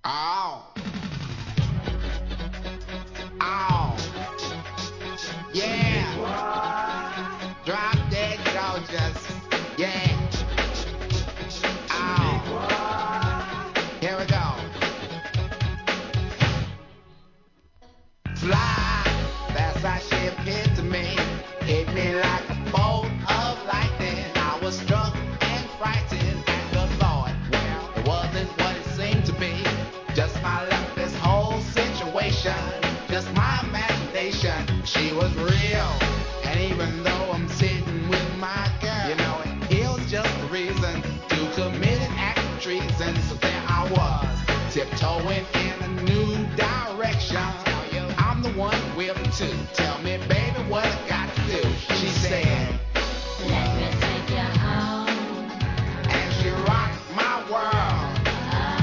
Oh, oh, yeah. Drop dead soldiers. Yeah. Oh, here we go.